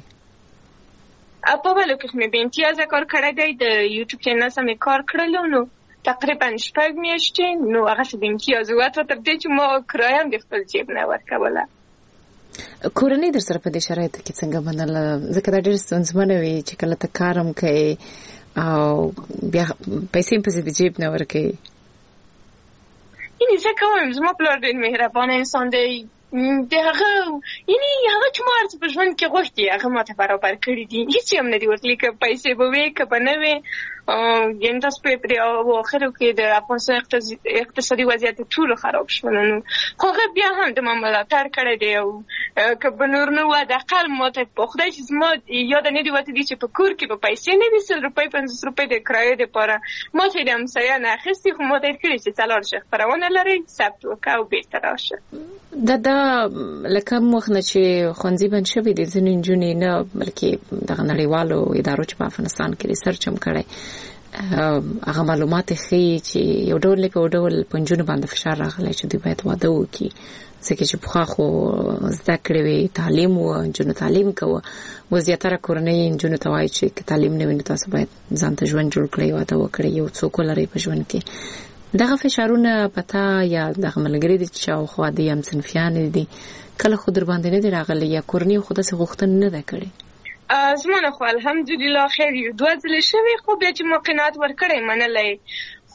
په اولو کې مې بې امتیازه کار کړی دی د یوټیوب چینل سره مې کار کړلو نو تقریبا شپږ میاشتې نو هغسې بې امتیازه وه تر دې چې ما کرایه هم د خپل جیب نه ورکوله. کورنۍ در سره په دې شرایطو کې څنګه منله ځکه دا ډېر ستونزمنه وي چې کله ته کار هم کوې او بیا پیسې هم پسې د جیب نه ورکوې؟ یعنې زه کوم زما پلار ډېر مهربانه انسان دی د هغه یعنې هغه چې ما هر څه په ژوند کې غوښتي هغه ما ته برابر کړي دي هېڅ یې هم نه دي ورکړي که پیسې به وې که به نه وې یعنې تاسو پوهې په دې اواخرو کې د افغانستان اقتصادي وضعیت ټولو خراب شول نو خو هغه بیا هم د ما ملاتړ کړی دی او که به نور نه وه د اقل ما ته په خدای چې زما یاده نه دي وتې دي چې په کور کې به پیسې نه وي سل روپۍ پنځوس روپۍ د کرایې دپاره ما ته یې د همسایه نه اخیستي خو ما ته یې کړي چې ته لاړ شه خپرونه لرئ ثبت وکړه او بېرته راشه. دا دا لکه کوم وخت نه چې ښوونځي بند شوي دي ځینې نجونې نه بلکې دغه نړیوالو ادارو چې په افغانستان کې ریسرچ هم کړی هغه معلومات ښیي چې یو ډول لکه یو ډول په نجونو باندې فشار راغلی چې دوی باید واده وکړي ځکه چې پخوا خو زده کړې وې تعلیم و نجونو تعلیم کوه اوس زیاتره کورنۍ نجونو ته وایي چې که تعلیم نه وي نو تاسو باید ځان ته ژوند جوړ کړئ واده وکړئ یو څوک ولرئ په ژوند کې دغه فشارونه پتا یا دغه ملګري دي چې شاوخوا دي هم صنفیان دي کله خو در باندې نه دي راغلی یا کورنۍ خو داسې غوښتنه نه ده کړې؟ زما نه خو الحمدلله خیر یو دوه ځلې شوې خو بیا چې ما قناعت ورکړی منلی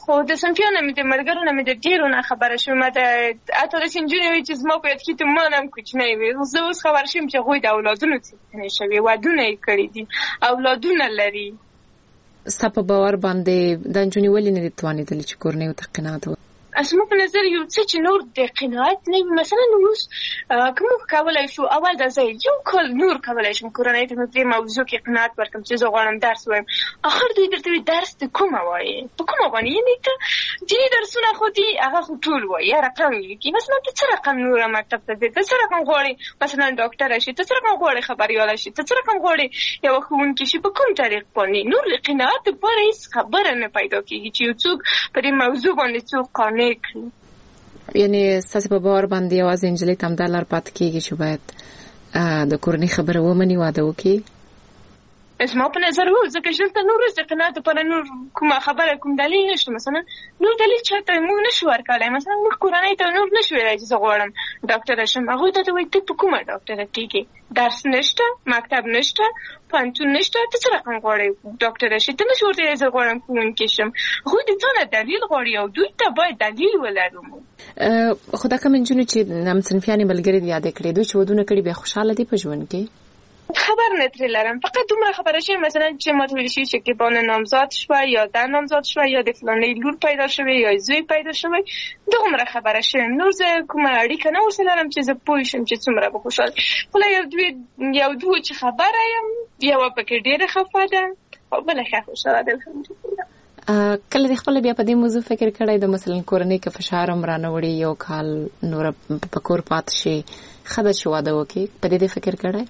خو د صنفیانو مې د ملګرو نه مې د ډېرو نه خبره شوم. د حتی داسې نجونې وي چې زما په یاد کې ته ما نه هم کوچنی وي. زه اوس خبر شوم چې هغوی د اولادونو څښتنې شوي، ودونه یې کړي دي، اولادونه لري. ستا په باور باندې دا نجونې ولې نه دي توانېدلې چې کورنۍ ورته قناعت وکړي؟ زما په نظر یو څه چې نور د قناعت نه وي. مثلا اوس که موږ کولی شو اول دا زه یو کال نور کولی شم کورنۍ ته مې په دې موضوع کې قناعت ورکړم چې زه غواړم درس ووایم. اخر دوی درته وایي درس د کومه وایې؟ په کومه باندې؟ یعنې ته دیني درسونه خو دي هغه خو ټول وایي، یا رقم یې لیکي. مثلا ته څه رقم نوره مکتب ته ځې؟ ته څه رقم غواړې مثلا ډاکټره شي؟ ته څه رقم غواړې خبریاله شي؟ ته څه رقم غواړې یوه ښوونکې شي؟ په کوم طریق باندې؟ نور د قناعت دپاره هېڅ خبره نه پیدا کېږي چې یو څوک په دې موضوع باندې څوک قانع کړي. یعنی ستاسو په باور باندې یوازې نجلۍ ته همدا لار پاتې کېږي چې باید د کورنۍ خبره ومني، واده وکړي؟ زما په نظر هو، ځکه چې دلته نور د قناعت لپاره نور کومه خبره کوم دلیل نشته. مثلا نور دلیل چاته موږ نشو ورکولی. مثلا موږ کورنۍ ته نور نشو ویلی چې زه غواړم ډاکټره شم. هغوی ته وایي ته په کومه ډاکټره کېږې؟ درس نشته، مکتب نشته، پوهنتون نشته، ته څه رقم غواړې ډاکټره شي؟ ته نشو ورته ویلی زه غواړم ښوونکې شم. هغوی د ځانه دلیل غواړي او دوی ته باید دلیل ولرو. خو دا کوم نجونې چې همصنفیانې ملګرې دې یادې کړې، دوی چې ودونه کړي بیا خوشحاله دي په ژوند کې؟ خبر نه ترې لرم، فقط دومره خبره شوې مثلا چې ما ته ویل شوي چې کیبانه نامزاد شوه یا دا نامزاد شوه یا د فلانۍ لور پیدا شوی یا زوی پیدا شوی، دومره خبره شوې. نور زه کومه اړیکه نه ورسره لرم چې زه پوه شم چې څومره به خوشحال. خو یو دوی یو دوه چې خبره یم، یوه پکې ډېره خفه ده او بله ښه خوشحاله ده الحمدلله. کله د خپل بیا په دې موضوع فکر کړی د مثلا کورنۍ که فشار هم رانه وړي یو کال نور په کور پاتې شي ښه ده چې واده وکړي، په دې دې فکر کړی؟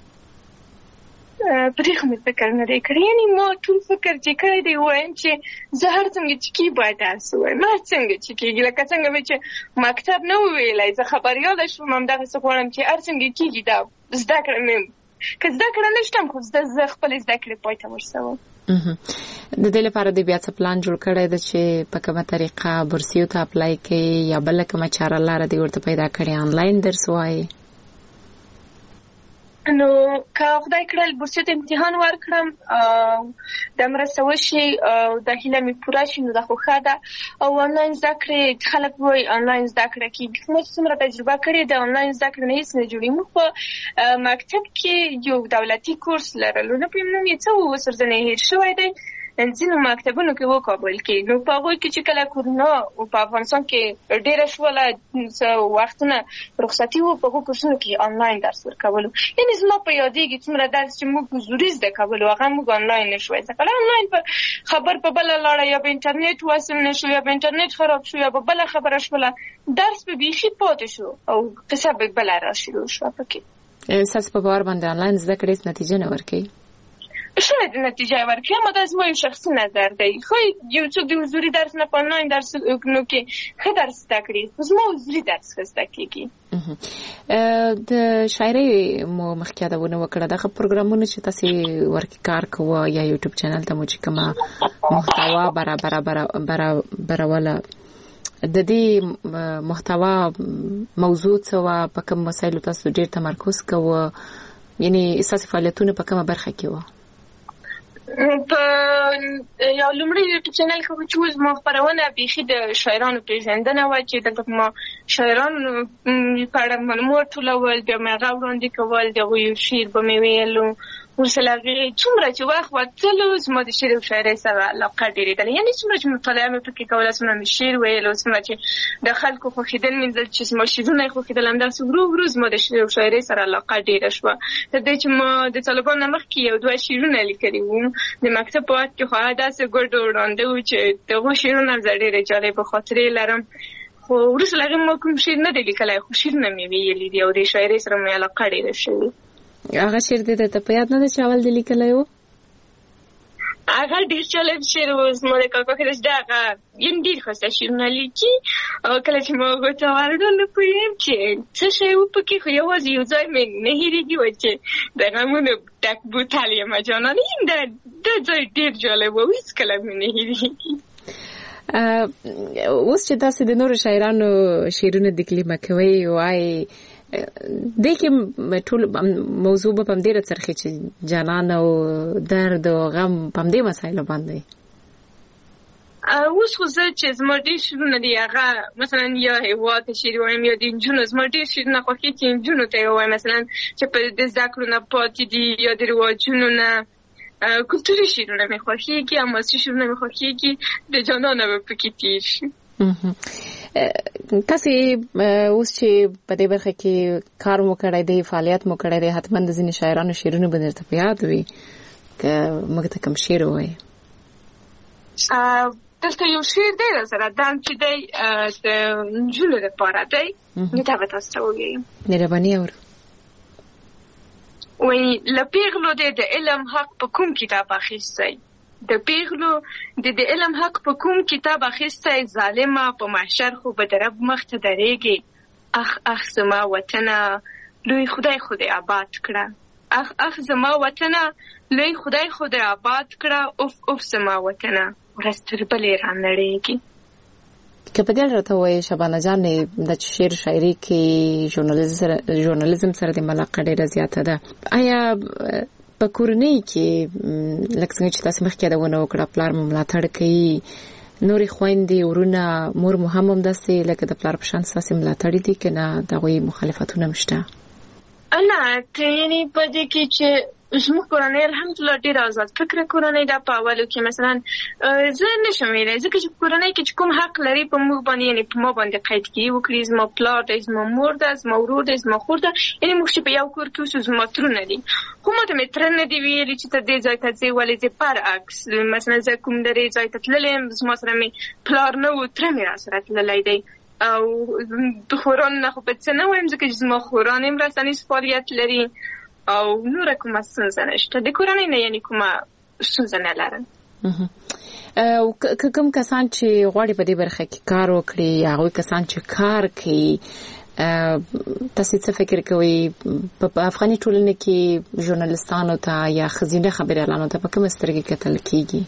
په دې خو مې فکر نه دی کړی. یعنې ما ټول فکر چې کړی دی وایم چې زه هر څنګه چې کېږي باید درس ووایم، هر څنګه چې کېږي. لکه څنګه مې چې مکتب نه وویلی زه خبریاله شوم، همدغسې غواړم چې هر څنګه کېږي دا زده کړه مې که زده کړه نه شتم خو زه زه خپلې زده کړې پای ته ورسوم. د دې لپاره د بیا څه پلان جوړ کړی ده چې په کومه طریقه بورسیو ته اپلای کوي یا بله کومه چاره لاره دې ورته پیدا کړې آنلاین درس وایي؟ نو که خدای کړل بورسیو ته امتحان ورکړم د مرسته وشي او د هیله مې پوره شي نو دا خو ښه ده. او آنلاین زده کړې خلک وایي آنلاین زده کړه کېږي. موږ څومره تجربه کړې د آنلاین زده کړې نه هېڅ نه جوړي. موږ په مکتب کې یو دولتي کورس لرلو، نه پوهېږم نوم یې څه و، اوس ورځنه یې هېر شوی دی. ځینو مکتبونو کې وکابل کې نو په هغوی کې چې کله کورونا په افغانستان کې ډېره شوله څه وختونه رخصتي وو، په هغو کورسونو کې آنلاین درس ورکولو. یعنې زما په یادېږي څومره درس چې موږ حضوري زده کولو هغه موږ آنلاین نه شوی زده کولی. آنلاین په خبر په بله لاړه، یا په انټرنیټ وصل نه شو، یا په انټرنیټ خراب شو، یا په بله خبره شوله، درس به بیخي پاتې شو او قصه به بله را شروع شوه پکې. ستاسو په باور باندې آنلاین زده کړې نتیجه نه ورکوي؟ شاید نتیجه ورکړي، اما دا زما یو شخصي نظر دی. خو یو څوک د حضوري درس نه په آنلاین درسونو کې ښه درس زده کړي، خو زما حضوري درس ښه زده کېږي. د شاعرۍ مو مخکې یادونه وکړه، دغه پروګرامونه چې تاسې ورکې کار کوه یا یوټیوب چینل ته مو چې کومه محتوا برابروله، د دې محتوا موضوع څه وه؟ په کوم مسایلو تاسو ډېر تمرکز کوه؟ یعنې ستاسې فعالیتونه په کومه برخه کې وه؟ په یو لومړی یوټیوب چینل کې چې اوس ما خپرونه بیخي د شاعرانو پېژندنه وه چې دلته ما شاعرانو په اړه معلومات ټولول، بیا مې هغه وړاندې کول، د هغوی شعر به مې ویلو. ورسره هغې څومره چې وخت وتلو زما د شعر او شاعرۍ سره علاقه ډېرېدله. یعنې څومره چې مطالعه مې پکې کوله، څومره مې شعر ویلو، څومره چې د خلکو خوښېدل مې لیدل چې زما شعرونه یې خوښېدل، همداسې ورو ورو زما د شعر او شاعرۍ سره علاقه ډېره شوه. تر دې چې ما د طالبانو نه مخکې یو دوه شعرونه لیکلي وو د مکتب په وخت کې، خو هغه داسې ګډ وړاندې وو چې د هغو شعرونه هم زه ډېرې جالبه خاطرې لرم. خو وروسته له هغې ما کوم شعر نه دی لیکلی، خو شعرونه مې ویلي دي او د شاعرۍ سره مې علاقه ډېره شوې. هغه شعر دې ته په یاد نه دی چې اول دې لیکلی و؟ هغه ډېر جالب شعر و. زما د کاکا کښې د هغه یم ډېر ښایسته شعرونه لیکي او کله چې ما هغو ته ورغلم نه پوهېږم چې څه شی و پکې، خو یوازې یو ځای مې نه هېرېږي و چې د غمونو ډک بوتل یمه جانانه. دا ځای ډېر جالب و، هېڅکله مې نه هېرېږي. اوس چې تاسې د نورو شاعرانو شعرونه تکلیمه کوئ وایي، دې کې ټول موضوع به په همدې راڅرخي چې جانان او درد او غم په همدې مسایلو باندې؟ اوس خو زه چې زما ډېر شعرونه دي هغه مثلا یا هېواد ته شعر وایم یا د نجونو زما ډېر شعرونه خوښېږي چې نجونو ته یې ووایم مثلا چې په د زده کړو نه پاتې دي یا د رواجونو نه کلتوري شعرونه مې خوښېږي حماسي شعرونه مې خوښېږي د جانانه به پکې تېر شي. تاسې اوس چې په دې برخه کې کار مو کړی دی فعالیت مو کړی دی حتما د ځینې شاعرانو شعرونه به درته په یاد وي که موږ ته کوم شعر ووایي؟ دلته یو شعر دی راسره دا چې دی د نجونو لپاره دی نو دا به تاسو ته ووایم. مهرباني اورو. وایي له پیغلو دی د علم حق په کوم کتاب اخیستی د پیغلو د د علم حق په کوم کتاب اخیستی ظالمه په محشر خو به د رب مخ ته درېږي اخ اخ زما وطنه لوی خدای خدای آباد کړه اخ اخ زما وطنه لوی خدای خدای آباد کړه اوف اوف زما وطنه ورځ تر بلې رانړېږي. که په دې راته وایي شبانه جانې د شعر شاعري کې ژورنالیزم سره د ملاقه ډېره زیاته ده آیا په کورنۍ کې لکه څنګه چې تاسو مخکې یادونه وکړه پلار مو ملاتړ کوي نورې خویندې ورونه مور مو هم همداسې لکه د پلار په شان ستاسې ملاتړي دي که نه د هغوی مخالفتونه هم شته؟ نه یعنې په دې کې چې زموږ کورنۍ الحمدلله ډېره آزاد فکره کورنۍ ده. په اولو کې مثلا زه نشم ویلی ځکه چې کورنۍ کې چې کوم حق لري په موږ باندې یعنې په ما باندې قیدګي وکړي زما پلار دی زما مور ده زما ورور دی زما خور ده یعنې موږ چې په یو کور کې اوسو زما ترونه دي خو ما ته مې تره نه دي ویلي چې ته دې ځای ته ځې ولې ځې برعکس مثلا زه کوم درې ځای ته تللی یم زما سره مې پلار نه و تره مې راسره تللی دی او د خورانو نه خو په څه نه وایم ځکه چې زما خوران هم رسنیز فعالیت لري او نوره کومه ستونزه نشته د کورنۍ نه یعنې کومه ستونزه نه لرم. او که کوم کسان چې غواړي په دې برخه کې کار وکړي یا هغوی کسان چې کار کوي تاسې څه فکر کوئ په افغاني ټولنه کې ژورنالستانو ته یا ښځینه خبریالانو ته په کومه سترګې کتل کېږي؟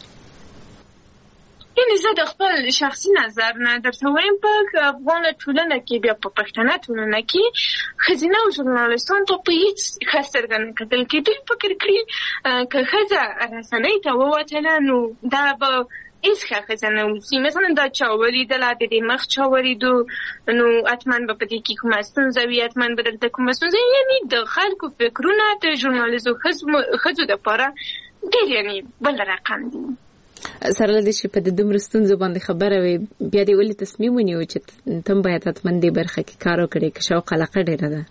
یعنې زه د خپل شخصي نظر نه درته وایم په افغانه ټولنه کې بیا په پښتنه ټولنه کې ښځینه او ژورنالستانو ته په هېڅ ښه سترګه نه کتل کېږي. دوی فکر کړي که ښځه رسنۍ ته ووتله نو دا به هېڅ ښه ښځه نه اوسي مثلا دا چا ولیدله د دې مخ چا ولیدو نو حتما به په دې کې کومه ستونزه وي حتما به دلته کومه ستونزه وي یعنې د خلکو فکرونه د ژورنالېزو ښځو دپاره ډېر یعنې بل رقم دي. سره له دې چې په د دومره ستونزو باندې خبره وي بیا دې ولې تصمیم ونیو چې ته هم باید حتما دې برخه کې کار وکړې که شوق علاقه ډېره ده؟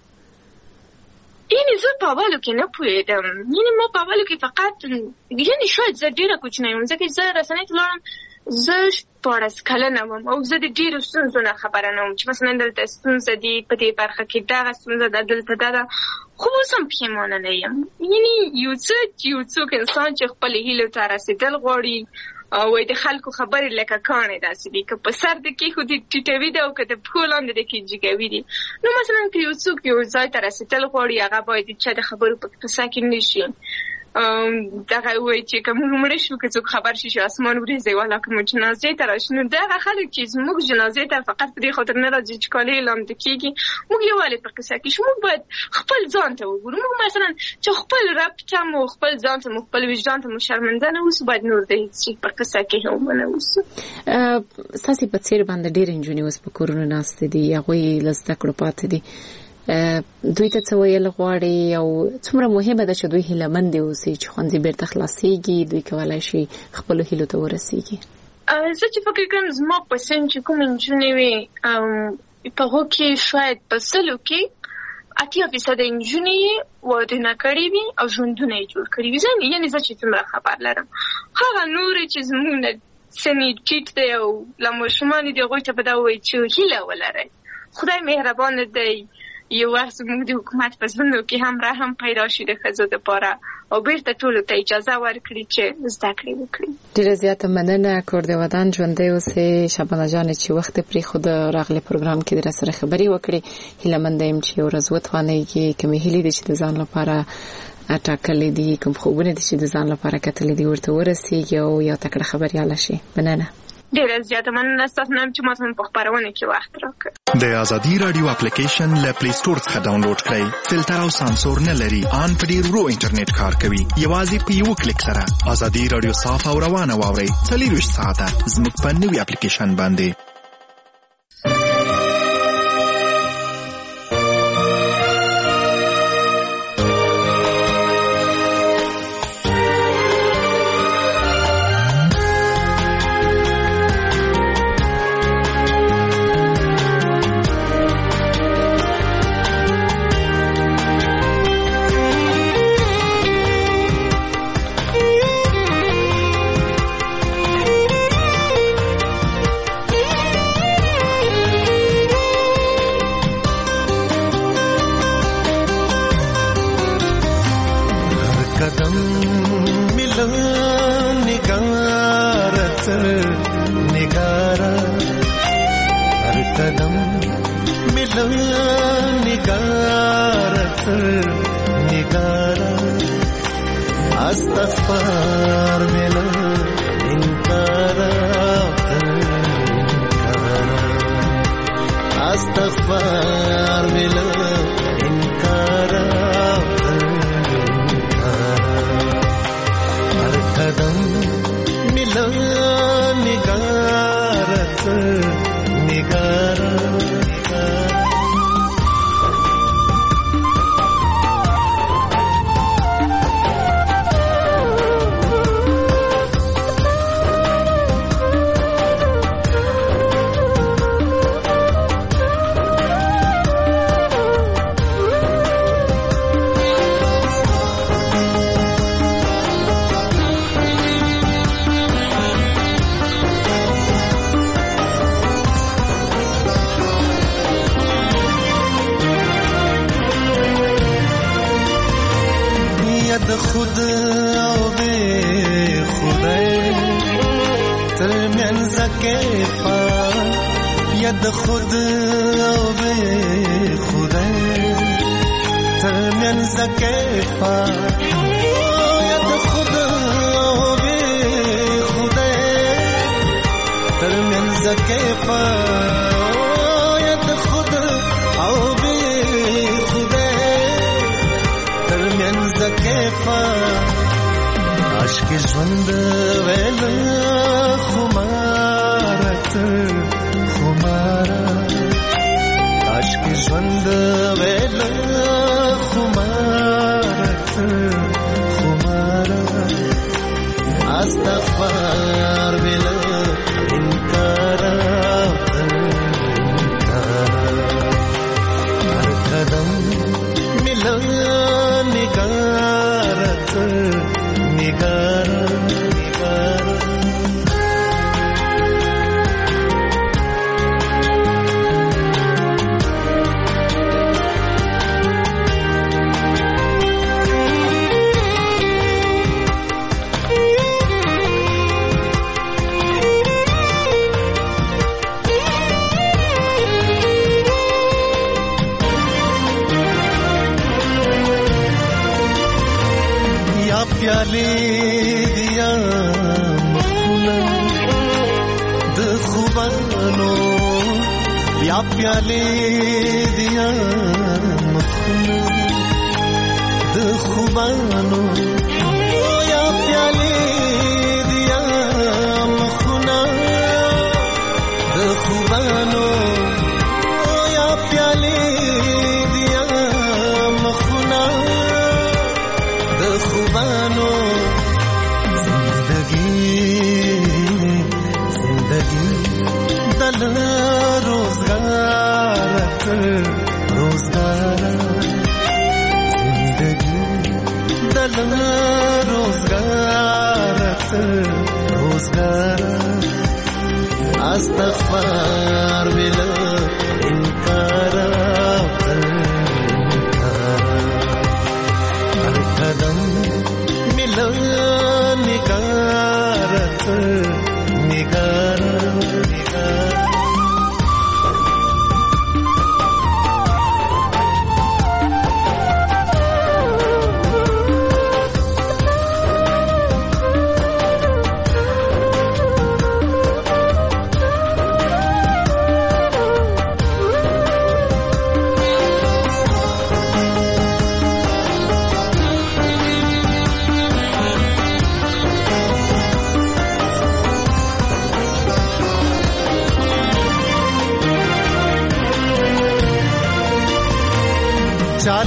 یعنې زه په اولو کې نه پوهېدم یعنې ما په اولو کې فقط یعنې شاید زه ډېره کوچنی وم ځکه چې زه رسنۍ ته لاړم زه شپاړس کلنه وم او زه د ډېرو ستونزو نه خبره نه وم چې مثلا دلته ستونزه دي په دې برخه کې دغه ستونزه ده دلته دا ده خو اوس هم پښیمانه نه یم. یعنې یو څه یو څوک انسان چې خپلې هیلو ته رسېدل غواړي وایي د خلکو خبرې لکه کاڼې داسې دي که په سر د کېښودي ټیټوي دي او که د پښو لاندې د کې جګوي دي. نو مثلا که یو څوک یو ځای ته رسېدل غواړي هغه باید د چا د خبرو په قصه کې نه شي دغه وایي چې که موږ مړه شو که څوک خبر شي چې اسمان وریځي والا که مو جنازې ته راشي نو دغه خلک چې زموږ جنازې ته فقط په دې خاطر نه راځي چې کالي یې لامده کېږي موږ یووالی په قصه کې شو موږ باید خپل ځان ته وګورو موږ مثلا چې خپل رب ته مو خپل ځان ته مو خپل وجدان ته مو شرمنده نه اوسو باید نور د هېڅ شي په قصه کې هم ونه اوسو. ستاسې په څېر باندې ډېرې نجونې اوس په کورونو ناستې دي هغوی له زده کړو پاتې دي دوی ته څه ویل غواړي او څومره مهمه ده چې دوی هیلهمندې اوسي چې ښوونځي بیرته خلاصېږي دوی کولی شي خپلو هیلو ته ورسېږي؟ زه چې فکر کوم زما په سن چې کومې نجونې وي په هغو کې شاید په سلو کې اتیا فیصده نجونې یې وادونه کړي وي او ژوندونه یې جوړ کړي وي. یعنې زه چې څومره خبر لرم هغه نورې چې زموږ نه سن یې ټیټ دی او له ماشومانې دي هغوی ته به دا ووایي چې هیله ولرئ خدای مهربانه دی یو وخت زموږ د حکومت په زړونو کې هم رحم پیدا شي د ښځو دپاره او بیرته ټولو ته اجازه ورکړي چې زده کړې وکړي. ډېره زیاته مننه کور د ودان ژوندی اوسې شبانه جانې چې وخت یې پرېښوده راغلی پروګرام کې در سره خبرې وکړې. هیلهمنده یم چې یو ورځ وتوانېږي کومې هیلې دي چې د ځان لپاره ټاکلې دي کوم خوبونه دي چې د ځان لپاره کتلې دي ورته ورسېږي او یو تکړه خبریاله شي. مننه. ډیره زیاته مننه ستاسو نه چې ماته په خپرونه کې وخت راکړ. د ازادي رادیو اپلیکیشن له پلی سٹور څخه ډاونلوډ کړئ. فلټر او سانسور نه لري، ان په ډیر ورو انټرنیټ کار کوي. یوازې په یو کلیک سره ازادي رادیو صاف او روانه واورئ. څلورویشت ساعته زموږ په نوي اپلیکیشن باندې.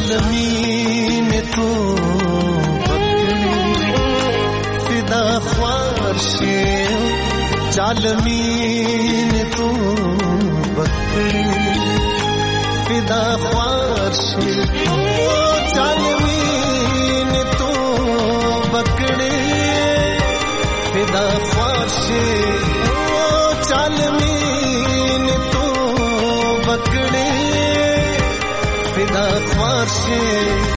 चालमीन तो बकड़ी फिदा ख्वारशे चालमीन तो बकड़ी फिदा ख्वारशे चालमीन तो बकड़ी फिदा ख्वारशे चालमीन तो बकड़ी फिदा ख्वारशे